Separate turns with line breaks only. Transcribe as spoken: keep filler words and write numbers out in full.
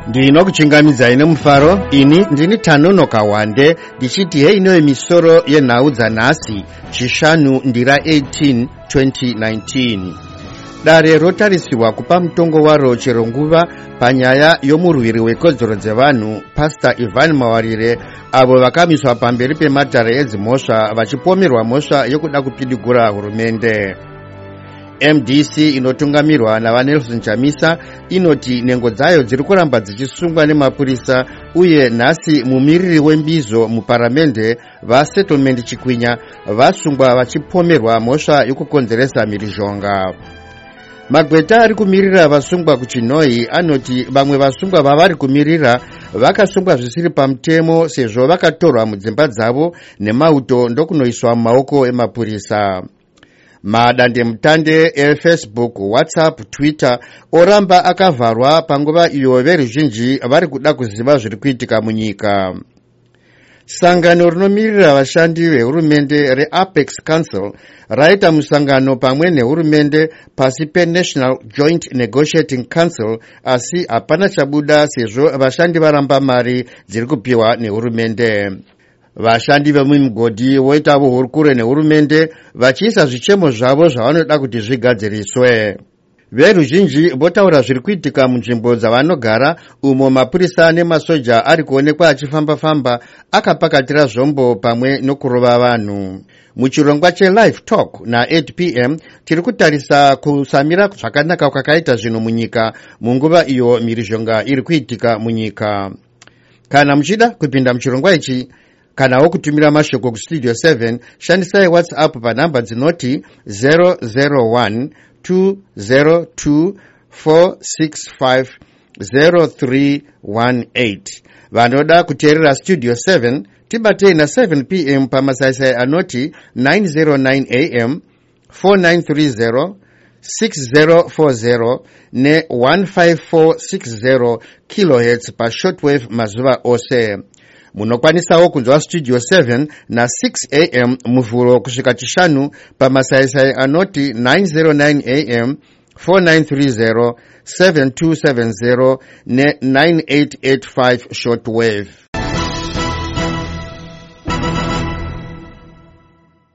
ndinokuchingamidzai nemufaro. Ini ndini Tanono Kawande ndichiti hei inoyo misoro yenhau dzanhasi chishanu ndira eighteen twenty nineteen. Dare rotarisirwa kupa mutongo waro chero nguva panyaya yomurwiri wekodzero dzevanhu Pastor Ivan Mawarire avo vakamiswa pamberi pematare edzimhosva vachipomerwa mhosva yokuda kupidigura hurumende. M D C inotungamirwa naVanelson Chamisa inoti nengo dzayo dziri kuramba dzichisungwa nemapurisa, uye nhasi mumiriri wembizo muparamende vaSettlement Chikwinya vasungwa vachipomerwa mhosva yokukonzeresa mhirizhonga. Magweta ari kumirira vasungwa kuChinoi anoti vamwe vasungwa vavari kumirira vakasungwa zvisiri pamutemo sezvo vakatorwa mudzimba dzavo nemauto ndokunoiswa mumaoko emapurisa. Madandemutande eFacebook, WhatsApp, Twitter oramba akavharwa panguva iyo veruzhinji vari kuda kuziva zviri kuitika munyika. Sangano rinomirira vashandi vehurumende reApex Council raita musangano pamwe nehurumende pasi peNational Joint Negotiating Council, asi hapana chabuda sezvo vashandi varamba mari dziri kupiwa nehurumende. Vashandi vemumugodhi voitavo hurukure nehurumende vachiisa zvichemo zvavo zvavanoda kuti zvigadziriswe. Veruzhinji votaura zviri kuitika munzvimbo dzavanogara umo mapurisa nemasoja ari kuonekwa achifamba-famba akapakatira zvombo pamwe nokurova vanhu. Muchirongwa cheLive Talk na eight p m tiri kutarisa kusamira zvakanaka kwakaita zvinhu munyika munguva iyo mhirizhonga iri kuitika munyika. Kana muchida kupinda muchirongwa ichi kanawo kutumira mashoko kustudio seven, shandisai WhatsApp panhamba dzinoti zero zero one two zero two four six five zero three one eight. Vanoda kuteerera Studio seven tibatei na seven p m pamasaisai anoti nine oh nine a m, four nine three zero, six zero four zero ne one five four six zero kilohertz pa shortwave mazuva ose. Munokwanisawo kunzwa Studio seven na six a m muvhuro kusvika chishanu pamasaisai anoti nine oh nine a m, four nine three zero, seven two seven zero ne nine eight eight five shortwave.